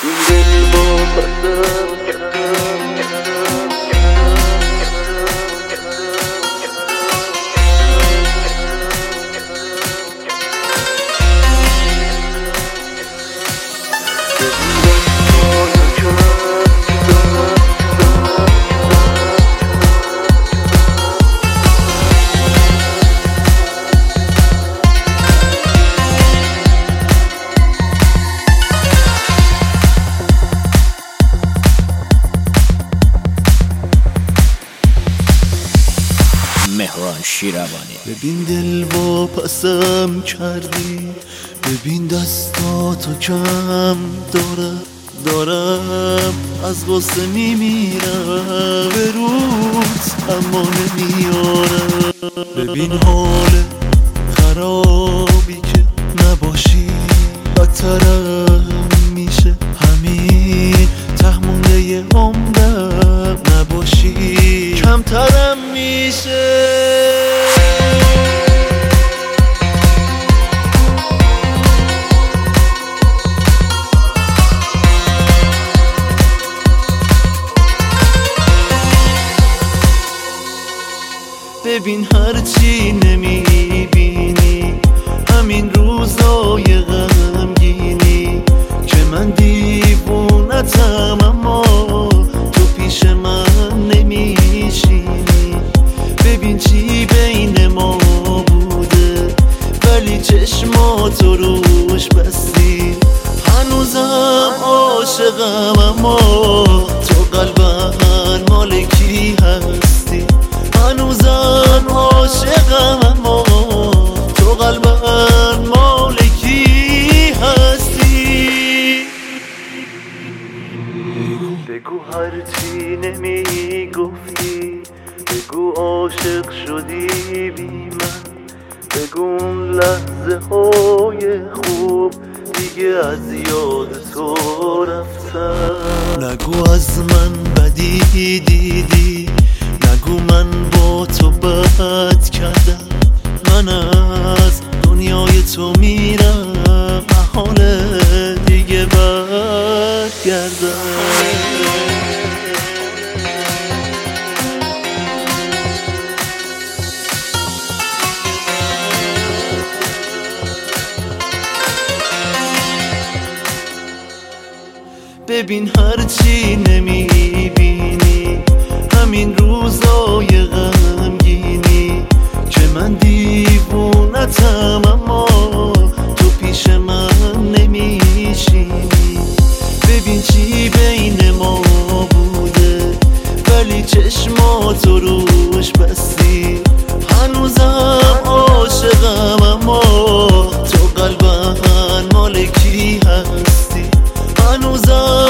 مهران شیروانی. ببین دل واپسم کردی، ببین دستاتو کم دارم از غصه میمیرم، به روز اما نمیارم. ببین حال خرابی که نباشی بدترم میشه، همین ته مونده عمرم نباشی کمترم میشه. ببین هرچی نمیبینی همین روزای غمگینی که من دیوونتم، اما تو پیش من نمیشینی. ببین چی بین ما بوده ولی چشماتو روش بستی. هنوزم عاشقم اما تو قلبم مال کی هستی. هنوزم عاشقم اما تو قلبم مال کی هستی. بگو هرچی نمیگفتی، بگو عاشق شدی بی من، بگو اون لحظه های خوب دیگه از یاد تو رفتن. نگو از من بدی دیدی، نگو من با تو بد کردم. من از دنیای تو میرم، محاله دیگه برگردم. ببین هرچی نمیبینی همین روزای غمگینی که من دیوونتم، اما تو پیش من نمیشینی. ببین چی بین ما بوده ولی چشماتو روش بستی. هنوزم عاشقم اما تو قلبم مال کی هستی. هنوزم